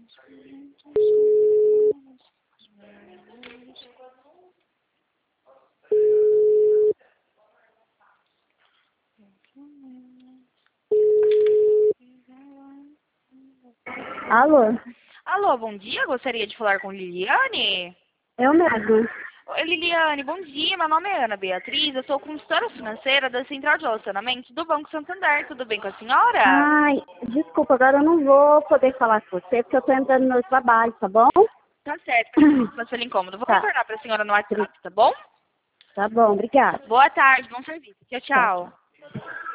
Alô? Alô, bom dia. Gostaria de falar com Liliane? Eu mesmo. Oi, Liliane, bom dia. Meu nome é Ana Beatriz. Eu sou consultora financeira da Central de Relacionamento do Banco Santander. Tudo bem com a senhora? Ai, desculpa, agora eu não vou poder falar com você porque eu tô entrando no meu trabalho, tá bom? Tá certo. Não ser incômodo. Vou Tá. retornar para a senhora no WhatsApp, tá bom? Tá bom, obrigada. Boa tarde, bom serviço. Tchau, Tchau, tchau. tchau.